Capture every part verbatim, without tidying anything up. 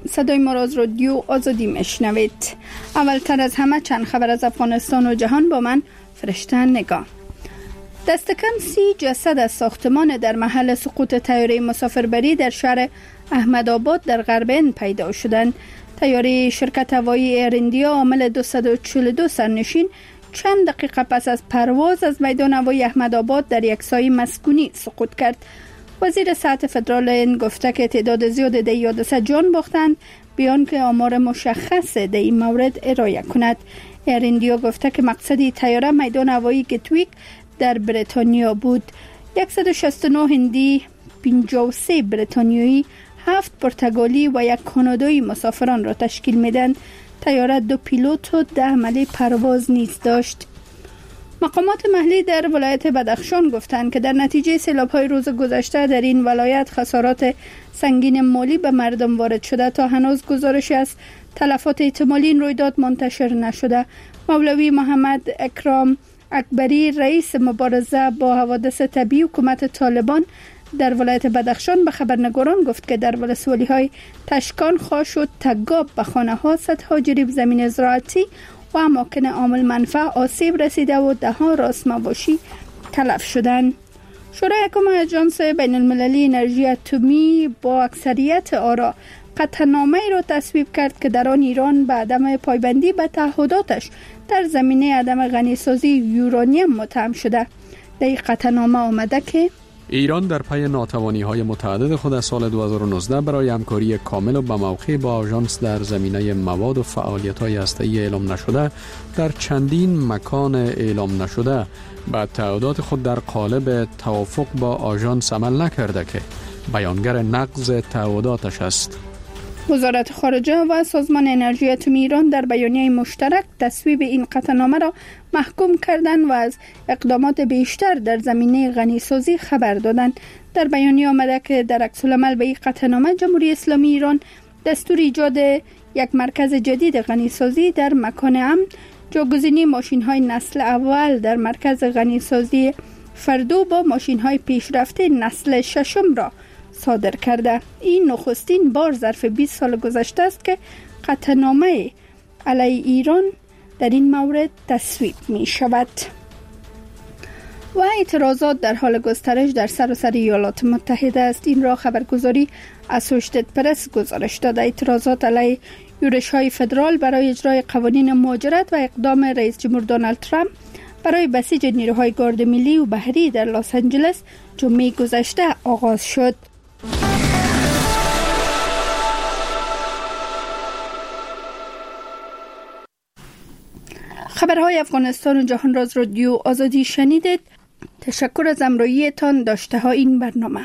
صدای ما را از رادیو آزادی میشنوید. اولتر از همه چند خبر از افغانستان و جهان با من فرشته نگاه. دست کم سی جسد از ساختمان در محل سقوط طیاره مسافربری در شهر احمدآباد در غرب هند پیدا شدند. طیاره شرکت هوایی ایر ایندیا حامل دویست و چهل و دو سرنشین چند دقیقه پس از پرواز از میدان هوایی احمدآباد در یک سایه مسکونی سقوط کرد. وزیر صحت فدرال هند گفته که تعداد زیاد دی حادثه جان باختند، بیان که آمار مشخص در این مورد ارائه کند. ایر ایندیا گفته که مقصد طیاره میدان هوایی گتویک در بریتانیا بود. صد و شصت و نه هندی، پنجاه و سه بریتانیایی، هفت پرتغالی و یک کانادایی مسافران را تشکیل میدند. طیاره دو پیلوت و ده عمله پرواز نیز داشت. مقامات محلی در ولایت بدخشان گفتند که در نتیجه سیلاب‌های روز گذشته در این ولایت خسارات سنگین مالی به مردم وارد شده. تا هنوز گزارشی از تلفات احتمالی این رویداد منتشر نشده. مولوی محمد اکرام اکبری رئیس مبارزه با حوادث طبیعی حکومت طالبان در ولایت بدخشان به خبرنگاران گفت که در ولسوالی‌های تشکان، خاش و تگاب به خانه‌ها، صدها جریب زمین زراعتی و اماکن عامل منفع آسیب رسیده و ده ها راست مواشی تلف شدند. شورای حکام آژانس بین المللی انرژی اتمی با اکثریت آرا قطعنامه را تصویب کرد که در آن ایران به عدم پایبندی به تعهداتش در زمینه عدم غنیسازی یورانیم متهم شده. در این قطعنامه آمده که ایران در پی ناتوانی‌های متعدد خود از سال دو هزار و نوزده برای همکاری کامل و به موقع با آژانس در زمینه مواد و فعالیت‌های هسته‌ای اعلام نشده در چندین مکان اعلام نشده به تعهدات خود در قالب توافق با آژانس عمل نکرده که بیانگر نقض تعهداتش است. وزارت خارجه و سازمان انرژی اتمی ایران در بیانیه مشترک تصویب این قطعنامه را محکوم کردند و از اقدامات بیشتر در زمینه غنیسازی خبر دادند. در بیانیه آمده که در عکس العمل به این قطعنامه جمهوری اسلامی ایران دستور ایجاد یک مرکز جدید غنیسازی در مکان امن، جاگزینی ماشین‌های نسل اول در مرکز غنیسازی فردو با ماشین‌های پیشرفته نسل ششم را صادر کرده. این نخستین بار ظرف بیست سال گذشته است که قطعنامه علیه ایران در این مورد تصویب می شود. و اعتراضات در حال گسترش در سراسر ایالات متحده است. این را خبرگزاری اسوشیتد پرس گزارش داده. اعتراضات علیه یورش های فدرال برای اجرای قوانین مهاجرت و اقدام رئیس جمهور دونالد ترامپ برای بسیج نیروهای گارد ملی و بحری در لس آنجلس جمعه گذشته آغاز شد. خبرهای افغانستان و جهان را از رادیو آزادی شنیدید. تشکر از همراهیتان. داشته ها این برنامه.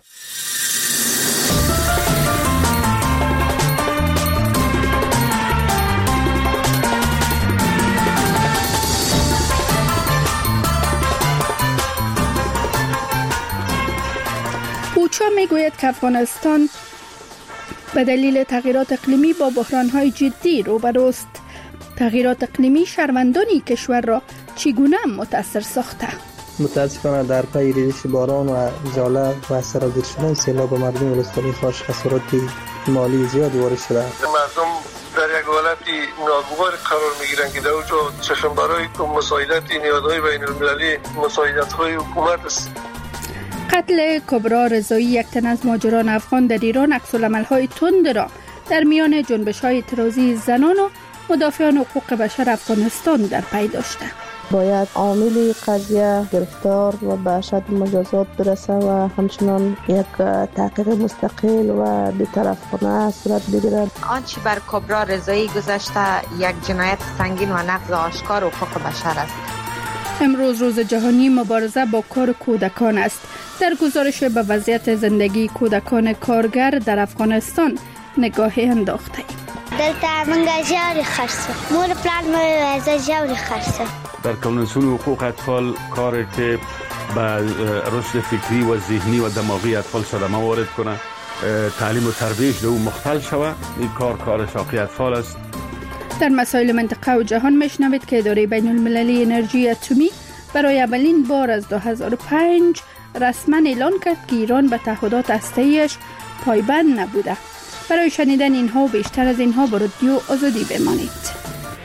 اوچا میگوید که افغانستان به دلیل تغییرات اقلیمی با بحران‌های جدی روبروست. تغییرات اقلیمی شهروندان کشور را چگونه متاثر ساخته؟ متاسفانه در پی ریزش باران و ژاله و سرازیر شدن سیلاب مردم ولسوالی خاش خسارات مالی زیادی وارد شده. مردم در یک حالتی ناگوار قرار میگیرند که در اونجا چشم برای مساعدت نیازهای بین المللی مساعدت‌های حکومت است. قتل کبرا رضایی، یک تن از مهاجران افغان در ایران، عکس‌العمل‌های تند را در میان جنبش‌های اعتراضی زنان و مدافعان حقوق بشر افغانستان در پی داشته. باید عامل قضیه گرفتار و به اشد مجازات برسه و همچنان یک تحقیق مستقل و بی‌طرفانه صورت بگیرد. آنچه بر کبرا رضایی گذشته یک جنایت سنگین و نقض آشکار حقوق بشر است. امروز روز جهانی مبارزه با کار کودکان است. در گزارش به وضعیت زندگی کودکان کارگر در افغانستان نگاهی انداخته ایم. دلته منگا جوری خرسه مور پلان مو وزا جوری خرسه. در کنوانسیون حقوق اطفال کار که به رشد فکری و ذهنی و دماغی اطفال صدمه وارد کنه، تعلیم و تربیت دو مختل شوه، این کار کار شاقی اطفال است. در مسائل منطقه و جهان میشنوید که اداره بین المللی انرژی اتمی برای اولین بار از دو هزار و پنج رسما اعلان کرد که ایران به تعهدات هسته‌ایش پایبند نبوده. برای شنیدن اینها و بیشتر از اینها با رادیو آزادی بمانید.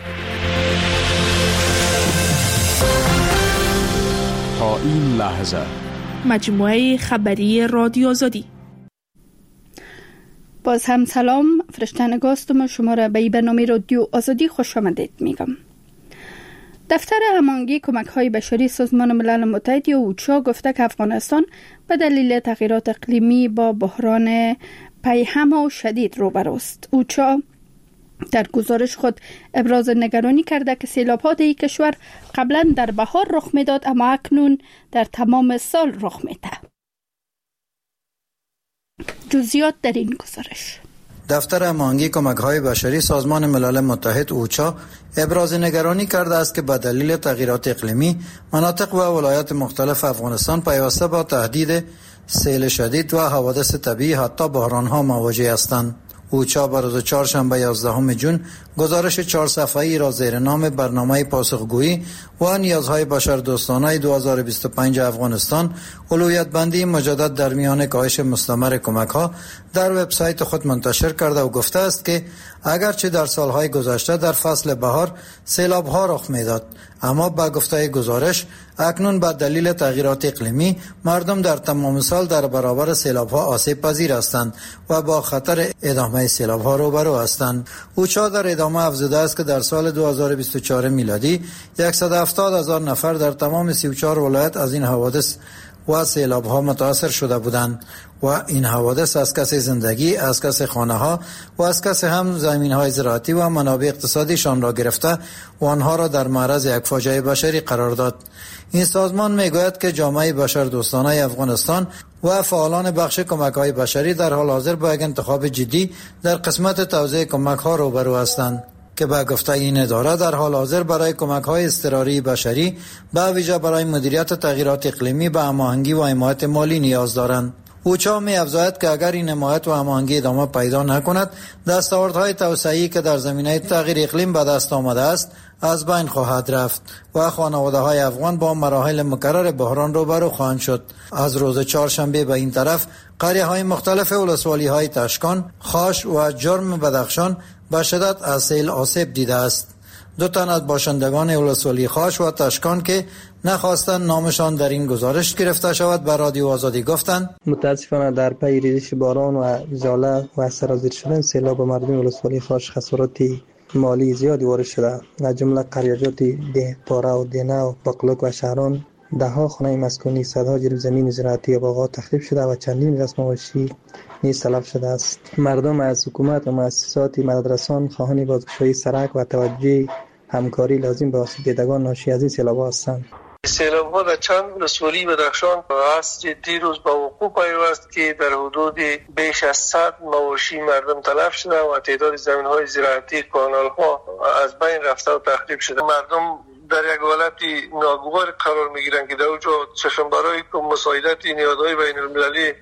تا این لحظه مجموعه خبری رادیو آزادی. باز هم سلام، فرشته نگاه هستم و شما را به این برنامه رادیو آزادی خوش آمدید میگم. دفتر هماهنگی کمک‌های بشری سازمان ملل متحد یا اوچا گفته که افغانستان به دلیل تغییرات اقلیمی با بحران پیهم و شدید روبروست. اوچا در گزارش خود ابراز نگرانی کرده که سیلاب‌ها در کشور قبلا در بهار رخ میداد اما اکنون در تمام سال رخ میده. جزئیات در این گزارش. دفتر هماهنگی کمک‌های بشری سازمان ملل متحد اوچا ابراز نگرانی کرده است که به دلیل تغییرات اقلیمی مناطق و ولایات مختلف افغانستان پیوسته با تهدید سیل شدید و حوادث طبیعی حتی بحران‌ها مواجه هستند. اوچا بر روز چهارشنبه یازدهم ژوئن گزارش چهار صفحه‌ای را زیر نام برنامه پاسخگویی و نیازهای بشردوستانه دو هزار و بیست و پنج افغانستان اولویت بندی مجدد در میان کاهش مستمر کمک‌ها در وبسایت خود منتشر کرده و گفته است که اگرچه در سالهای گذشته در فصل بهار سیلاب‌ها رخ میداد، اما با گفته گزارش اکنون به دلیل تغییرات اقلیمی مردم در تمام سال در برابر سیلاب‌ها آسیب پذیر هستند و با خطر ادامه سیلاب‌ها روبرو هستند. اوچا در ادامه افزوده است که در سال دو هزار و بیست و چهار میلادی صد و هفتاد هزار نفر در تمام سی و چهار ولایت از این حوادث و سیلاب‌ها متاثر شده بودند و این حوادث از کسب زندگی، از کسب خانه‌ها و از کسب هم زمین‌های زراعتی و منابع اقتصادیشان را گرفته و آنها را در معرض یک فاجعه بشری قرار داد. این سازمان میگوید که جامعه بشردوستانه افغانستان و فعالان بخش کمک‌های بشری در حال حاضر با یک انتخاب جدی در قسمت توزیع کمک‌ها روبرو هستند که به گفته این اداره در حال حاضر برای کمک‌های اضطراری بشری به ویژه برای مدیریت تغییرات اقلیمی به هماهنگی و حمایت مالی نیاز دارند. اوچا می افزاید که اگر این حمایت و هماهنگی ادامه پیدا نکند، دستاوردهای توسعه‌ای که در زمینه تغییر اقلیم به دست آمده است از بین خواهد رفت و خانواده‌های افغان با مراحل مکرر بحران روبرو خواهند شد. از روز چهارشنبه به این طرف قریه‌های مختلف ولسوالی‌های تشکان، خاش و جرم بدخشان به شدت از سیل آسیب دیده است. دو تن از باشندگان ولسوالی خاش و تشکان که نخواستند نامشان در این گزارش گرفته شود به رادیو آزادی گفتند متاسفانه در پی ریزش باران و ژاله و سرازیر شدن سیلاب به مردم ولسوالی خاش خسارات مالی زیادی وارد شده. از جمله قریه‌جات ده پاره و دینه و بقلوک و شهران دهها خانه مسکونی، صدها جریب زمین زراعتی و باغات تخریب شده و چندین رسم مواشی نیز تلف شده است. مردم از حکومت و مؤسسات مددرسان خواهان بازگشایی سرک و توجه همکاری لازم به آسیب دیدگان ناشی از این سیلاب‌ها هستند. سیلاب‌ها در چند ولسوالی بدخشان عصر دیروز با وقوع پیوست که در حدود بیش از صد مواشی مردم تلف شده و تعداد زمین‌های زراعتی، کانال‌ها از بین رفته و تخریب شده. مردم در یک حالتی ناگوار قرار میگیرند که در اونجا چشم برای مساعدت نیازهای بین المللی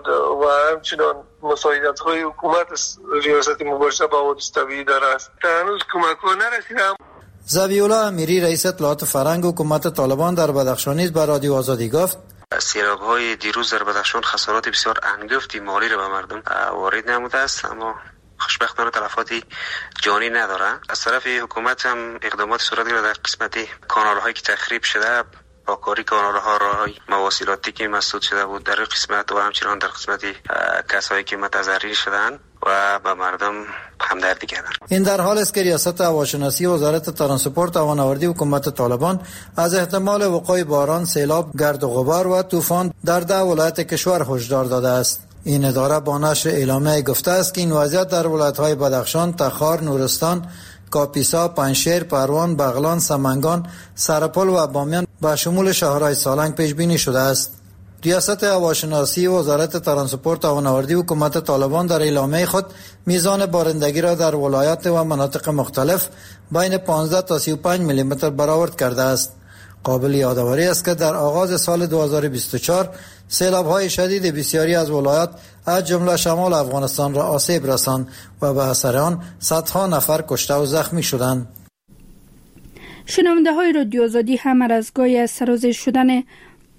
و همچنان مساعدت‌های حکومت ریاست مباشرت با حوادث طبیعی داره است. هنوز کمک‌ها نرسیده. ذبیح‌الله امیری رئیس اطلاعات فرهنگ حکومت طالبان در بدخشان نیز به رادیو آزادی گفت سیلاب‌های دیروز در بدخشان خسارات بسیار انگفتی مالی را به مردم وارد نموده است، اما خوشبختانه تلفاتی جانی نداره. از طرف حکومت هم اقدامات صورت گرفته در قسمت کانال‌هایی که تخریب شده، با کاری کانال‌ها راه‌های مواصلاتی که مسدود شده بود در قسمت و همچنان در قسمت کسایی که متضرر شدند و به مردم همدردی کردند. این در حال است که ریاست هواشناسی وزارت ترانسپورت و هوانوردی حکومت طالبان از احتمال وقوع باران، سیلاب، گرد و غبار و طوفان در ده ولایت کشور هشدار داده است. این اداره با نشر اعلامیه گفته است که این وضعیت در ولایت‌های بدخشان، تخار، نورستان، کاپیسا، پنجشیر، پروان، بغلان، سمنگان، سرپل و بامیان با شمول شهرهای سالنگ پیش بینی شده است. ریاست هواشناسی وزارت ترانسپورت و هوانوردی حکومت طالبان در اعلامیه خود میزان بارندگی را در ولایات و مناطق مختلف بین پانزده تا سی و پنج میلی متر برآورد کرده است. قابل یادآوری است که در آغاز سال دو هزار و بیست و چهار سیلاب‌های شدید بسیاری از ولایات از جمله شمال افغانستان را آسیب رساند و به اثر آن صدها نفر کشته و زخمی شدند. شنونده های رادیو آزادی هم از گاهی از سرازیر شدن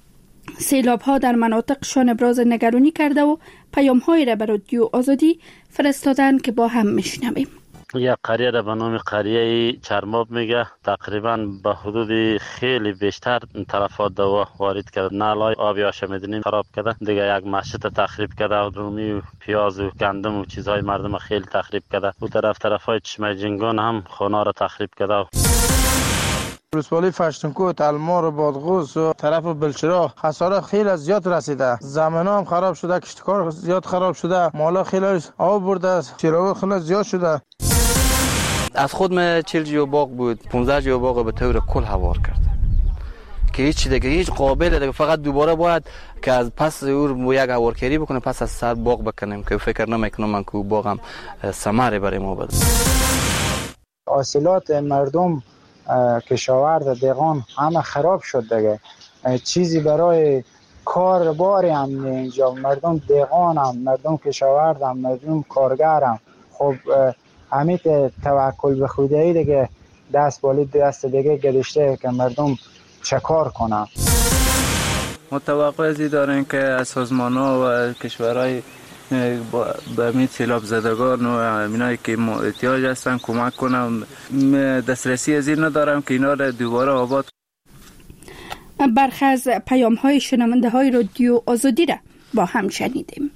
سیلاب ها در مناطقشان ابراز نگرانی کرده و پیام های را به رادیو آزادی فرستادن که با هم میشنویم. یک قریه را به نام قریه چرماب میگه، تقریبا به حدود خیلی بیشتر تلفات دوا وارد کرد. نالای آبی آشامیدنی خراب کرده، دیگه یک مسجد تخریب کرده و رومی و پیاز و گندم و چیزهای مردم خیلی تخریب کرده. و طرف طرفای چشمه جنگان هم خانه را تخریب کرده. ولسوالی فشتونکو، تلمار، بادغوس و طرف بلچراغ خسارت خیلی زیاد رسیده. زمین‌ها هم خراب شده، کشتکار زیاد خراب شده، مالا خیلی آب برده، چراغ خیلی زیاد شده. از خود من چهل جو باغ بود، پانزده جو باغ به طور کل هوار کرد که هیچ دیگه هیچ قابل دیگه، فقط دوباره باید که از پس اور یک هوارکاری بکنه، پس از سر باغ بکنیم که فکر نمیکنم من که باغم ثمره برای ما بده. حاصلات مردم، کشاورز، دهقان همه خراب شد دیگه. چیزی برای کار باری هم اینجا، مردم دهقان هم، مردم کشاورز هم، مردم کارگر هم. خب همین توکل به خدایی دیگه دست بالی دست دیگه گذاشته که مردم چه کار کنن. متوقع ازی داریم که از سازمان‌ها و کشورهای به امید سیلاب زدگان و امینایی که احتیاج هستن کمک کنم. دسترسی از این ندارم که اینا را دوباره آباد. برخی از پیام های شنونده های رادیو آزادی را با هم شنیدیم.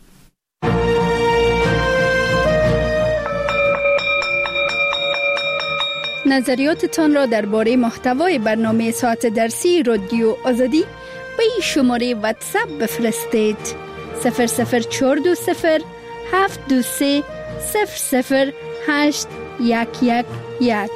نظریاتتان را درباره محتوای برنامه ساعت درسی رادیو آزادی به این شماره واتساپ بفرستید: صفر صفر چهار دو صفر هفت دو سه صفر صفر هشت یک یک یک.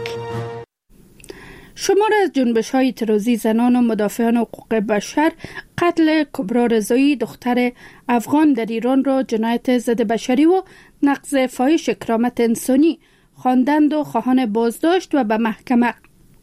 شمار از جنبش های اعتراضی زنان و مدافعان حقوق بشر قتل کبرا رضایی دختر افغان در ایران را جنایت ضد بشری و نقض فاحش کرامت انسانی خواندند و خواهان بازداشت و به محکمه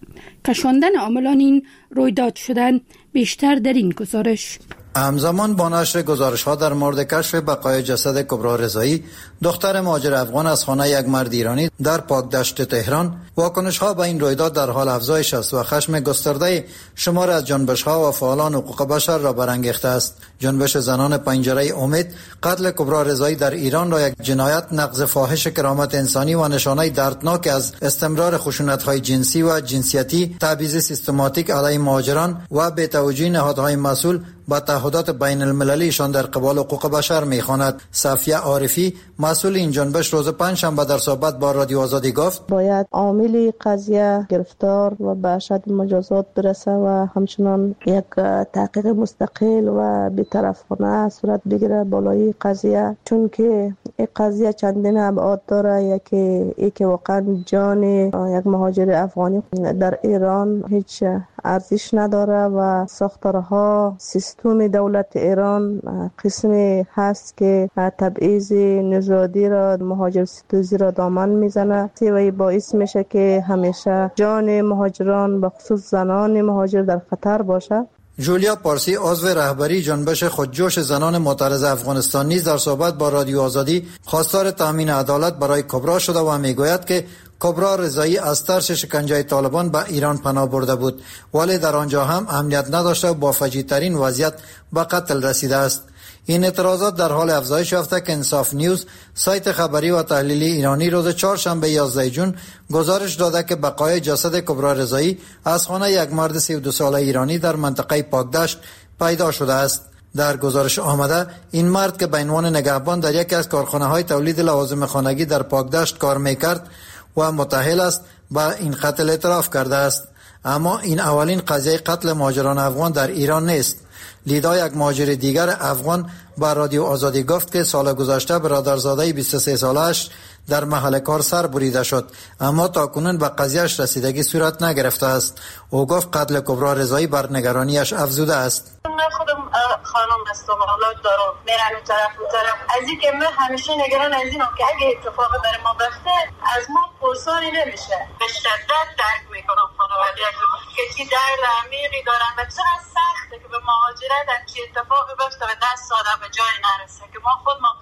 کشاندن عاملان این رویداد شدند. بیشتر در این گزارش. همزمان با نشر گزارش ها در مورد کشف بقای جسد کبرا رضایی دختر مهاجر افغان از خانه یک مرد ایرانی در پاکدشت تهران، واکنش ها به این رویداد در حال افزایش است و خشم گسترده شمار از جنبش ها و فعالان حقوق بشر را برانگیخته است. جنبش زنان پنجره امید قتل کبرا رضایی در ایران را یک جنایت، نقض فاحش کرامت انسانی و نشانه دردناک از استمرار خشونت های جنسی و جنسیتی، تبعیض سیستماتیک علیه مهاجران و بی‌توجهی نهادهای مسئول با تعهدات بین المللیشان در قبال حقوق بشر می‌خواند. صفیه عارفی مسئول این جنبش روز پنجشنبه در صحبت با رادیو آزادی گفت: باید عامل قضیه گرفتار و به اشد مجازات برسه و همچنان یک تحقیق مستقل و بی‌طرفانه صورت بگیره بالای قضیه، چون که این قضیه چندین ابعاد داره. یکی ای که واقعا جان یک مهاجر افغانی در ایران هیچ ارزش نداره و ساختارها سیستم دولت ایران قسمی هست که تبعیض نژادی را، مهاجر ستیزی را دامن میزنه و این باعث میشه که همیشه جان مهاجران به خصوص زنان مهاجر در خطر باشه. جولیا پارسی عضو رهبری جنبش خودجوش زنان معترض افغانستان نیز در صحبت با رادیو آزادی خواستار تامین عدالت برای کبرا شده و میگوید که کبرا رضایی از ترس شکنجه طالبان به ایران پناه برده بود، ولی در آنجا هم امنیت نداشته و با فجیع‌ترین وضعیت به قتل رسیده است. این اعتراضات در حال افزایش یافته که انصاف نیوز، سایت خبری و تحلیلی ایرانی، روز چهارشنبه یازده ژوئن گزارش داده که بقای جسد کبرا رضایی از خانه یک مرد سی و دو ساله ایرانی در منطقه پاکدشت پیدا شده است. در گزارش آمده این مرد که به عنوان نگهبان در یکی از کارخانه‌های تولید لوازم خانگی در پاکدشت کار می‌کرد و متأهل است، به این قتل اعتراف کرده است. اما این اولین قضیه قتل مهاجران افغان در ایران نیست. لیدا، یک مهاجر دیگر افغان، با رادیو آزادی گفت که سال گذشته برادرزاده بیست و سه ساله‌اش در محل کار سر بریده شد، اما تاکنون به قضیهش رسیدگی صورت نگرفته است. او گفت قتل کبرا رضایی بر نگرانیش افزوده است. من خودم خانم هستم، اولاد دارم، میرم این طرف اون طرف. از این که من همیشه نگران از اینم که اگه اتفاق در ما بیفته از ما پرسانی نمیشه. به شدت درک میکنم خانواده که چی درد عمیقی دارن و چقدر سخته که به مهاجرت چی اتفاقی بیفته و دست آدم به جای نرسه، که ما خود ما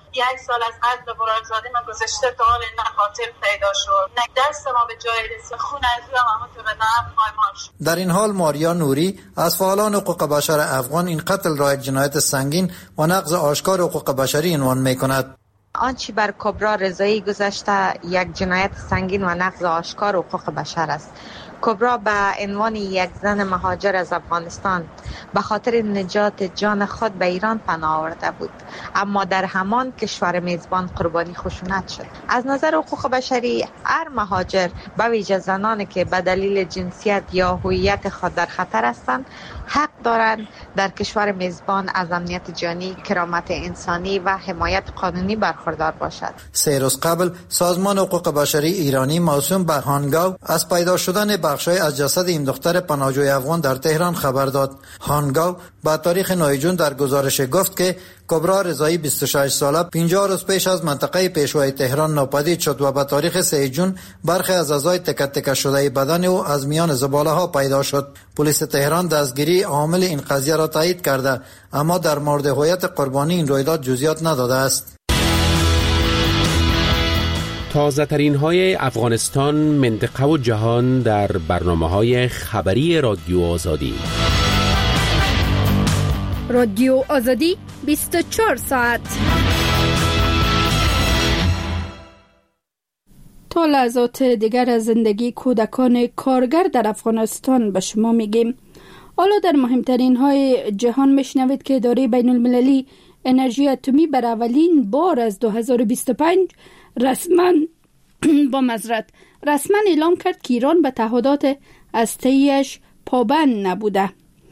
یک سال از قتل براکزاده من گذشته تا حال نه خاطر پیدا شد، نه دست ما به جای رسید، خون از روی همونطور به نفت پایمال شد. در این حال ماریا نوری از فعالان حقوق بشر افغان این قتل را یک جنایت سنگین و نقض آشکار حقوق بشری عنوان می‌کند. آنچه بر کبرا رضایی گذشته یک جنایت سنگین و نقض آشکار حقوق بشر است. کبرا به عنوان یک زن مهاجر از افغانستان به خاطر نجات جان خود به ایران پناه آورده بود، اما در همان کشور میزبان قربانی خشونت شد. از نظر حقوق بشری هر مهاجر به ویژه زنانی که به دلیل جنسیت یا هویت خود در خطر هستند حق دارند در کشور میزبان از امنیت جانی، کرامت انسانی و حمایت قانونی برخوردار باشد. سه روز قبل سازمان حقوق بشری ایرانی موسوم به هانگاو از پیدا شدن بخشای از جسد این دختر پناهجوی افغان در تهران خبر داد. هانگاو با تاریخ نه جون در گزارش گفت که کبرا رضایی بیست و شش ساله پنجاه روز پیش از منطقه پیشوای تهران ناپدید شد و با تاریخ سه جون برخی از اعضای تکه تکه شده بدن او از میان زباله ها پیدا شد. پلیس تهران دستگیری عامل این قضیه را تایید کرده، اما در مورد هویت قربانی این رویداد جزئیات نداده است. تازه ترین های افغانستان، منطقه و جهان در برنامه های خبری رادیو آزادی. رادیو آزادی بیست و چهار ساعت. تا لحظات دیگر از زندگی کودکان کارگر در افغانستان به شما میگیم. حالا در مهمترین های جهان میشنوید که اداره بین المللی انرژی اتمی بر اولین بار از دو هزار و بیست و پنج رسما با معذرت رسما اعلام کرد که ایران به تعهدات هسته‌ایش پابند نبوده.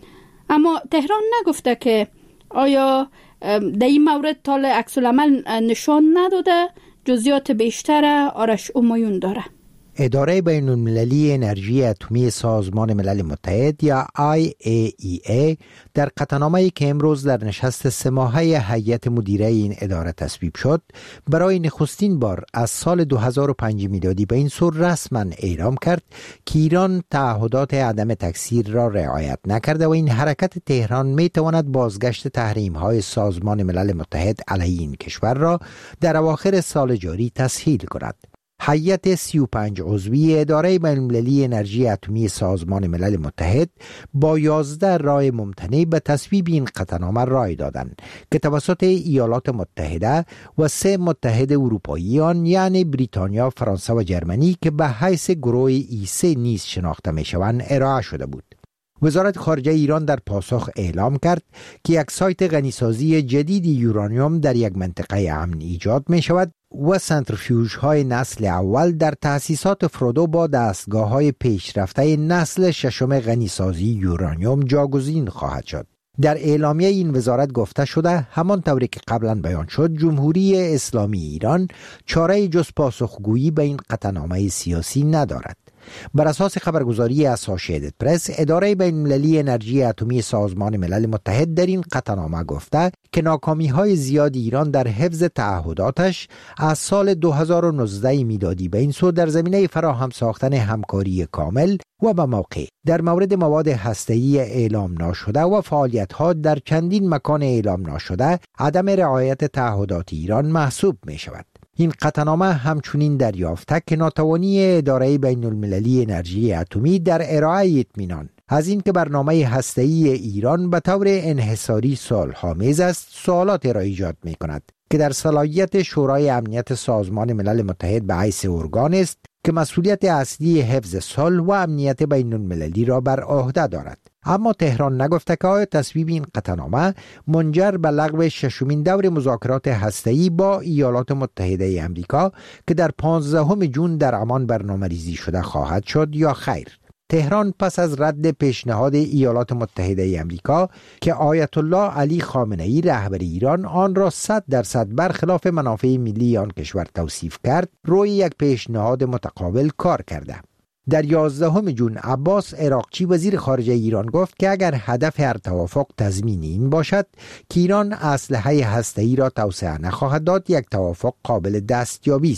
اما تهران نگفته که آیا در این مورد طال عکس العمل نشان نداده. جزئیات بیشتر آرش امایون داره. اداره بین المللی انرژی اتمی سازمان ملل متحد یا آی ای ای ای در قطعنامه‌ای که امروز در نشست سه ماهه هیئت مدیره این اداره تصویب شد، برای نخستین بار از سال دو هزار و پنج میلادی به این سو رسما اعلام کرد که ایران تعهدات عدم تکثیر را رعایت نکرده و این حرکت تهران میتواند بازگشت تحریم‌های سازمان ملل متحد علیه این کشور را در اواخر سال جاری تسهیل کند. هیئت سی و پنج عضوی اداره بین‌المللی انرژی اتمی سازمان ملل متحد با یازده رای ممتنع به تصویب این قطعنامه رای دادند که توسط ایالات متحده و سه متحد اروپایی آن یعنی بریتانیا، فرانسه و جرمنی که به حیث گروه ای سه نیز شناخته می‌شوند ارائه شده بود. وزارت خارجه ایران در پاسخ اعلام کرد که یک سایت غنیسازی جدید یورانیوم در یک منطقه امن ایجاد می شود و سنتریفیوژ های نسل اول در تأسیسات فرودو با دستگاه های پیشرفته نسل ششم غنیسازی یورانیوم جاگزین خواهد شد. در اعلامیه این وزارت گفته شده همان طوری که قبلا بیان شد، جمهوری اسلامی ایران چاره جز پاسخگویی به این قطعنامه سیاسی ندارد. بر اساس خبرگزاری اسوسییتد پرس، اداره بین‌المللی انرژی اتمی سازمان ملل متحد در این قطعنامه گفته که ناکامی‌های زیاد ایران در حفظ تعهداتش از سال دو هزار و نوزده میلادی به این سو در زمینه فراهم ساختن همکاری کامل و به موقع در مورد مواد هسته‌ای اعلام ناشده و فعالیت‌ها در چندین مکان اعلام ناشده عدم رعایت تعهدات ایران محسوب می‌شود. این قطعنامه همچنین دریافته که ناتوانی اداره بین المللی انرژی اتمی در ارائه اطمینان از این که برنامه هسته‌ای ایران به طور انحصاری صلح‌آمیز است، سوالات را ایجاد می‌کند که در صلاحیت شورای امنیت سازمان ملل متحد به حیث ارگان است که مسئولیت اصلی حفظ صلح و امنیت بین المللی را بر عهده دارد. اما تهران نگفته که آیا تصویب این قطعنامه منجر به لغو ششمین دور مذاکرات هسته‌ای با ایالات متحده آمریکا که در پانزدهم ژوئن در عمان برنامه‌ریزی شده خواهد شد یا خیر. تهران پس از رد پیشنهاد ایالات متحده آمریکا که آیت الله علی خامنه‌ای رهبر ایران آن را صد درصد برخلاف منافع ملی آن کشور توصیف کرد، روی یک پیشنهاد متقابل کار کرده. در یازدهم ژوئن عباس عراقچی وزیر خارجه ایران گفت که اگر هدف هر توافق تضمین این باشد که ایران اسلحه هسته‌ای را توسعه نخواهد داد، یک توافق قابل دستیابی است.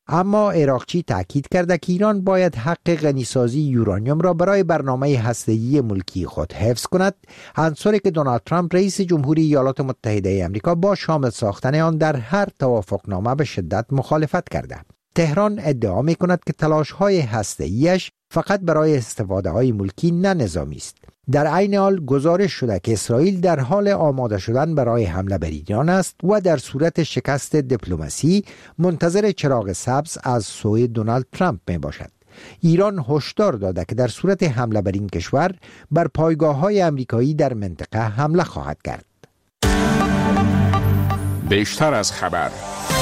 اما عراقچی تاکید کرده که ایران باید حق غنیسازی یورانیوم را برای برنامه هسته‌ای ملکی خود حفظ کند، عنصری که دونالد ترامپ رئیس جمهوری ایالات متحده آمریکا با شامل ساختن آن در هر توافقنامه به شدت مخالفت کرده. تهران ادعا می کند که تلاش‌های هسته‌ایش فقط برای استفاده های ملکی نه نظامی است. در عین حال گزارش شده که اسرائیل در حال آماده شدن برای حمله بر ایران است و در صورت شکست دیپلماسی منتظر چراغ سبز از سوی دونالد ترامپ می باشد. ایران هشدار داده که در صورت حمله بر این کشور بر پایگاه‌های آمریکایی در منطقه حمله خواهد کرد. بیشتر از خبر.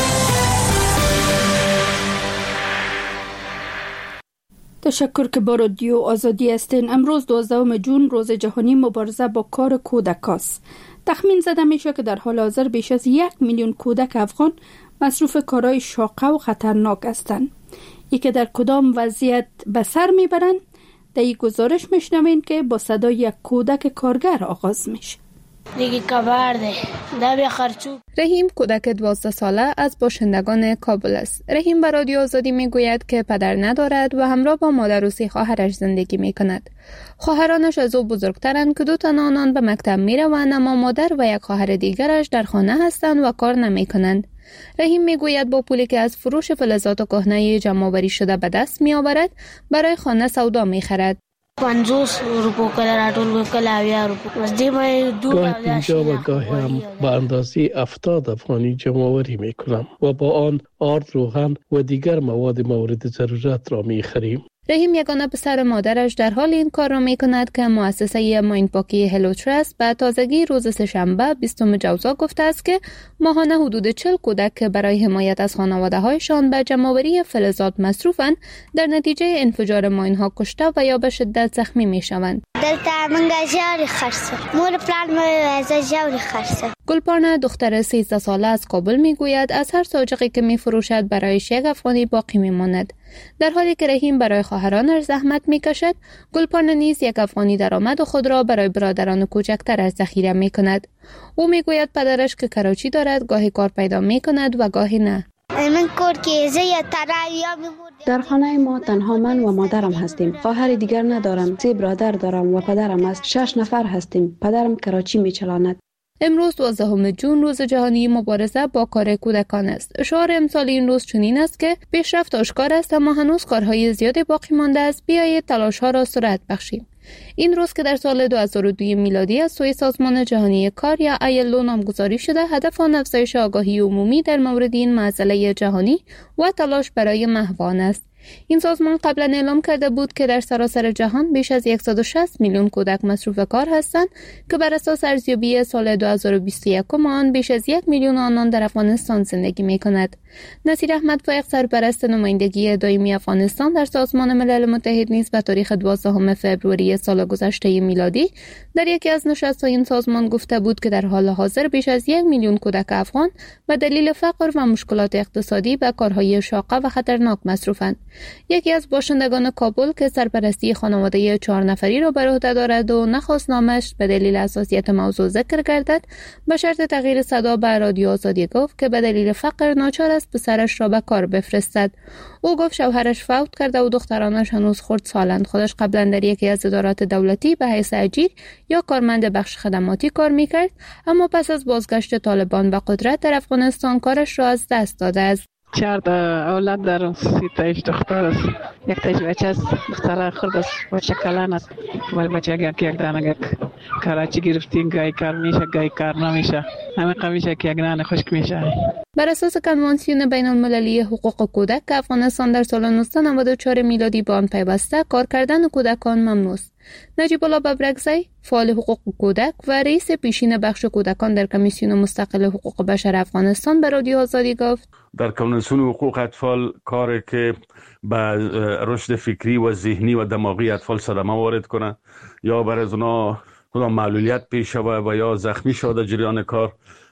تشکر که با رادیو آزادی هستین. امروز دوازدهم جون روز جهانی مبارزه با کار کودک است. تخمین زده میشه که در حال حاضر بیش از یک میلیون کودک افغان مصروف کارهای شاقه و خطرناک هستند. ای که در کدام وضعیت به سر میبرند در این گزارش میشنوین که با صدای یک کودک کارگر آغاز میشه. دیگه کبرده دبی خرچوب. رحیم کودک دوازده ساله از باشندگان کابل است. رحیم به رادیو آزادی میگوید که پدر ندارد و همراه با مادر و سه خواهرش زندگی میکند. خواهرانش از او بزرگترند که دو تن آنان به مکتب میروند، اما مادر و یک خواهر دیگرش در خانه هستند و کار نمیکنند. رحیم میگوید با پولی که از فروش فلزات کهنه جمع‌آوری شده به دست میآورد برای خانه سودا میخرد. پنجوس روپو کلا راټول کلا اویا روپو از دې مې دو گاهی پنجاه و گاهی هم به اندازه هفتاد افغانی جمع‌آوری میکنم و با آن آرد، روغن و دیگر مواد مورد ضرورت را میخریم. رحیم یگانه پسر مادرش در حال این کار را می کند که مؤسسه ماین پاکی هلو ترست به تازگی روز سه‌شنبه بیستم جوزا گفته است که ماهانه حدود چهل کودک که برای حمایت از خانواده هایشان به جمع‌آوری فلزات مصروفند در نتیجه انفجار ماین ها کشته و یا به شدت زخمی می شوند. دلته منګه ژاړي خرڅه مور پلان مې وځه ژاړي خرڅه. گلپارنا دختر سیزده ساله از کابل میگوید از هر ساجقی که میفروشد برایش یک افغانی باقی میماند. در حالی که رحیم برای خواهرانش زحمت میکشد، گلپارنا نیز یک افغانی درآمد خود را برای برادران کوچکترش ذخیره میکند. او میگوید پدرش که کراچی دارد گاهی کار پیدا میکند و گاهی نه. من کور کې زه یا ترا در خانه ما تنها من و مادرم هستیم. خواهر دیگر ندارم. سه برادر دارم و پدرم است. شش نفر هستیم. پدرم کراچی میچلاند. امروز دوازدهم جون روز جهانی مبارزه با کار کودکان است. شعار امسال این روز چنین است که پیشرفت آشکار است اما هنوز کارهای زیادی باقی مانده است. بیایید تلاش‌ها را سرعت بخشیم. این روز که در سال دو هزار و دو میلادی از سوی سازمان جهانی کار یا آی‌ال-او نامگذاری شده، هدف آن افزایش آگاهی عمومی در مورد این معضله جهانی و تلاش برای محو آن است. این سازمان قبلا اعلام کرده بود که در سراسر جهان بیش از صد و شصت میلیون کودک مصروف کار هستند که بر اساس ارزیابی سال دو هزار و بیست و یک آن بیش از یک میلیون آنان در افغانستان زندگی می کند. نصیر احمد فائق سرپرست نمایندگی دائمی افغانستان در سازمان ملل متحد نیز به تاریخ دوازدهم فوریه سال گذشته میلادی در یکی از نشست‌های این سازمان گفته بود که در حال حاضر بیش از یک میلیون کودک افغان به دلیل فقر و مشکلات اقتصادی به کارهای شاقه و خطرناک مصروفند. یکی از باشندگان کابل که سرپرستی خانواده چهار نفری را بر عهده دارد و نخواست نامش به دلیل حساسیت موضوع ذکر گردد، به شرط تغییر صدا به رادیو آزادی گفت که به دلیل فقر ناچار است پسرش را به کار بفرستد. او گفت شوهرش فوت کرده و دخترانش هنوز خردسالند. خودش قبلا در یکی از ادارات دولتی به حیث اجیر یا کارمند بخش خدماتی کار میکرد، اما پس از بازگشت طالبان به قدرت در افغانستان کارش را از دست داده است. چهار تا اولاد دارم. سی تایش دختر است. یک تایش بچه است. دختر خرد است. بچه کلان است. ولی بچه اگر که یک دانه کراچی گرفتیم گاهی کار میشه گاهی کار نمیشه. همه قمیشه که یک دانه خشک میشه. بر اساس کنوانسیون بین المللی حقوق کودک که افغانستان در سال نوزده نود و چهار میلادی به آن پیوسته، کار کردن کودکان ممنوع است. نجیب الله ببرکزی، فعال حقوق کودک و رئیس پیشین بخش کودکان در کمیسیون مستقل حقوق بشر افغانستان به رادیو آزادی گفت: در کنوانسیون حقوق اطفال کاری که به رشد فکری و ذهنی و دماغی اطفال صدمه وارد کنه یا بر از اونا معلولیت پیش شود و یا زخمی شده جریان کار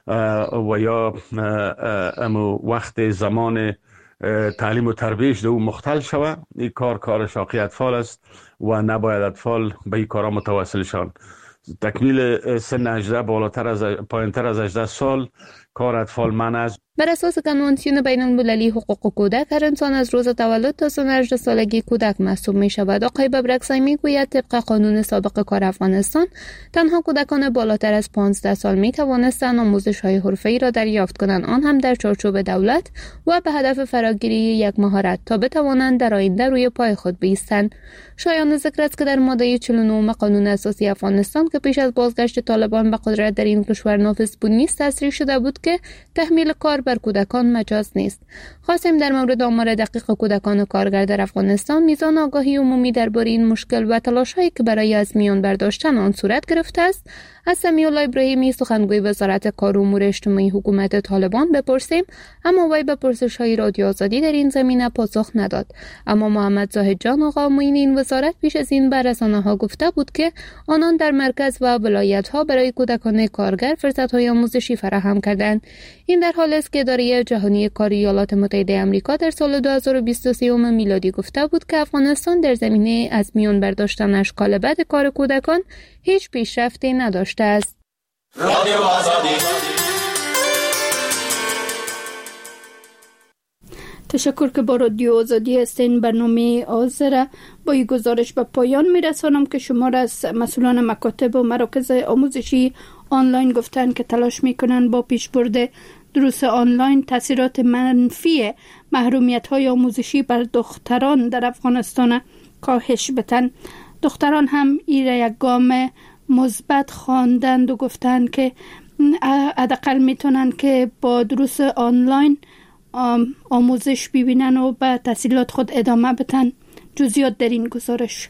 و یا امو وقت زمان تعلیم و تربیت دو مختل شود، این کار کار شاقی اطفال است و نباید اطفال به این کارا متوسل شوند. تکمیل سن هجده بالاتر از پایینتر از هجده سال کار اطفال منع است. بر اساس کنوانسیون بین المللی حقوق کودک، هر انسان از روز تولد تا سن هجده سالگی کودک محسوب می شود. آقای ببرکسای می گوید طبق قانون سابق کار افغانستان تنها کودکان بالاتر از پانزده سال می توانستند آموزش های حرفه‌ای را دریافت کنند، آن هم در چارچوب دولت و به هدف فراگیری یک مهارت تا بتوانند در آینده روی پای خود بایستند. شایان ذکر است که در ماده چهل و نه قانون اساسی افغانستان که پیش از بازگشت طالبان به قدرت در این کشور نافذ بود نیز تصریح شده بود که تحمیل کار بر کودکان مجاز نیست. خواستیم در مورد آمار دقیق کودکان کارگر در افغانستان، میزان آگاهی عمومی درباره این مشکل و تلاش‌هایی که برای از میان برداشتن آن صورت گرفته است از سمیع الله ابراهیمی، سخنگوی وزارت کار و امور اجتماعی حکومت طالبان بپرسیم، اما وی به پرسش‌های رادیو آزادی در این زمینه پاسخ نداد. اما محمد زاهد جان آقا معین این وزارت پیش از این به رسانه‌ها گفته بود که آنان در مرکز و ولایت‌ها برای کودکان کارگر فرصت‌های آموزشی فراهم کردند. این در حالی است که اداره جهانی کار ایالات متحده آمریکا در سال دو هزار و بیست و سه میلادی گفته بود که افغانستان در زمینه از میان برداشتن اشکال بد کار کودکان هیچ پیشرفتی نداشته است. رادیو آزادی. تشکر که با رادیو آزادی هستین. برنامه آذر با این گزارش به پایان میرسانم که شما از مسئولان مکاتب و مراکز آموزشی آنلاین گفتن که تلاش میکنن با پیشبرد دروس آنلاین تاثیرات منفی محرومیت های آموزشی بر دختران در افغانستان کاهش بدن. دختران هم ایره یک گام مثبت خواندند و گفتند که حداقل میتونن که با دروس آنلاین آموزش ببینن و به تحصیلات خود ادامه بدن. جزئیات در این گزارش.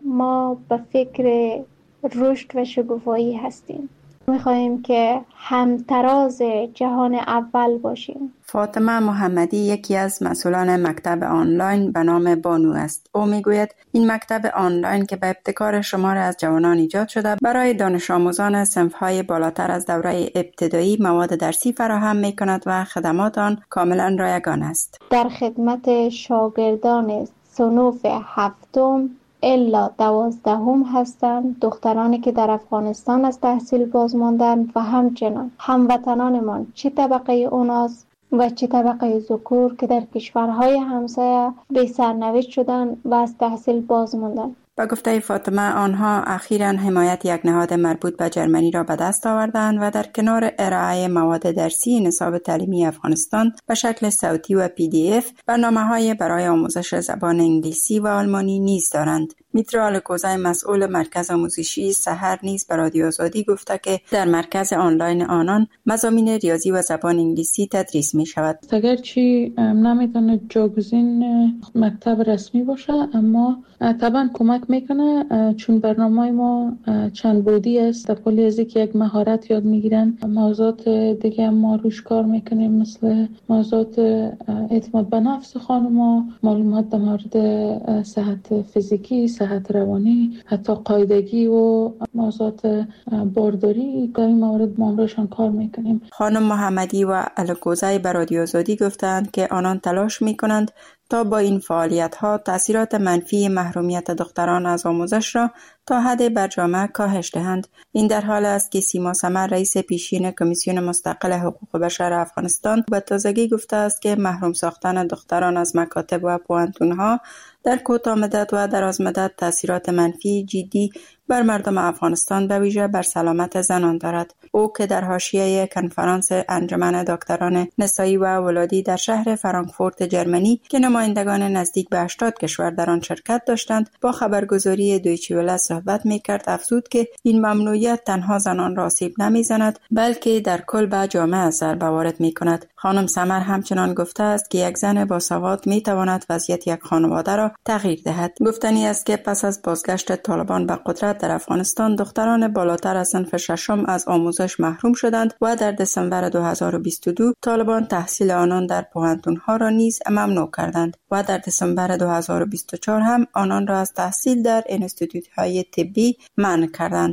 ما به فکر رشد و شکوفایی هستیم. میخواهیم که همتراز جهان اول باشیم. فاطمه محمدی یکی از مسئولان مکتب آنلاین به نام بانو است. او میگوید این مکتب آنلاین که به ابتکار شمار از جوانان ایجاد شده برای دانش آموزان صنف‌های بالاتر از دوره ابتدایی مواد درسی فراهم میکند و خدمات آن کاملا رایگان است. در خدمت شاگردان صنوف هفتم الا دوازدهم هستند، دخترانی که در افغانستان از تحصیل باز ماندن و همچنان هموطنانمان چه طبقه اوناس و چه طبقه ذکور که در کشورهای همسایه به سرنوشت شدن و از تحصیل باز ماندن. با گفته فاطمه آنها اخیراً حمایت یک نهاد مربوط به جرمنی را به دست آوردند و در کنار ارائه مواد درسی نصاب تعلیمی افغانستان به شکل صوتی و پی دی اف برنامه‌های برای آموزش زبان انگلیسی و آلمانی نیز دارند. میترا الکوزای مسئول مرکز آموزشی سحر نیز به رادیو آزادی گفته که در مرکز آنلاین آنان مضامین ریاضی و زبان انگلیسی تدریس می شود. اگرچه نمیتونه جاگزین مکتب رسمی باشه اما طبعا کمک میکنه، چون برنامه ما چند بعدی است. در کلی از که یک مهارت یاد میگیرن، موضوعات دیگه ما روش کار میکنیم مثل موضوعات اعتماد به نفس خانم‌ها، معلومات در مورد صحت فیزیکی، صحت روانی، حتی قاعدگی و موضوعات بارداری. در این مورد ما روشان کار میکنیم. خانم محمدی و الکوزای به رادیو آزادی گفتند که آنان تلاش میکنند تا با این فعالیت‌ها تأثیرات منفی محرومیت دختران از آموزش را تا حد بر جامعه کاهش دهند. این در حال است که سیما سمر رئیس پیشین کمیسیون مستقل حقوق بشر افغانستان به تازگی گفته است که محروم ساختن دختران از مکاتب و پوهنتون‌ها در کوتاه مدت و دراز مدت تأثیرات منفی جدی بر مردم افغانستان به ویژه بر سلامت زنان دارد. او که در حاشیه کنفرانس انجمن دکتران نسایی و ولادی در شهر فرانکفورت جرمنی که نمایندگان نزدیک به هشتاد کشور در آن شرکت داشتند با خبرگزاری دویچه وله صحبت می‌کرد، افزود که این ممنوعیت تنها زنان را آسیب نمی‌زند بلکه در کل به جامعه ضربه وارد می‌کند. خانم سمر همچنان گفته است که یک زن باسواد می‌تواند وضعیت یک خانواده را تغییر دهد. گفتنی است که پس از بازگشت طالبان به قدرت در افغانستان دختران بالاتر از صنف ششم از آموزش محروم شدند و در دسامبر دو هزار و بیست و دو طالبان تحصیل آنان در پوهنتون‌ها را نیز ممنوع کردند و در دسامبر دو هزار و بیست و چهار هم آنان را از تحصیل در انستیتوت‌های طبی منع کردند.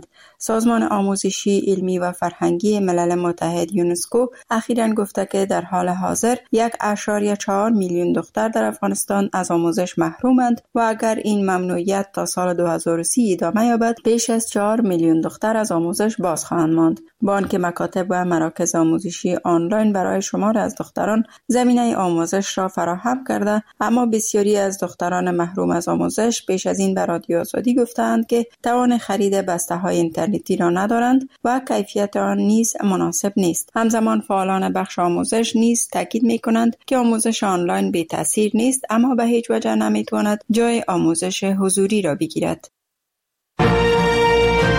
سازمان آموزشی، علمی و فرهنگی ملل متحد یونسکو اخیراً گفته که در حال حاضر یک اشاریه چهار میلیون دختر در افغانستان از آموزش محرومند و اگر این ممنوعیت تا سال دو هزار و سی ادامه یابد بیش از چهار میلیون دختر از آموزش باز خواهند ماند. با آنکه مکاتب و مراکز آموزشی آنلاین برای شمار از دختران زمینه آموزش را فراهم کرده، اما بسیاری از دختران محروم از آموزش بیش از این به رادیو آزادی گفتند که توان خرید بسته‌های اینترنتی را ندارند و کیفیت آن نیز مناسب نیست. همزمان فعالان بخش آموزش نیز تاکید می‌کنند که آموزش آنلاین بی تاثیر نیست، اما به هیچ وجه نمی‌تواند جای آموزش حضوری را بگیرد.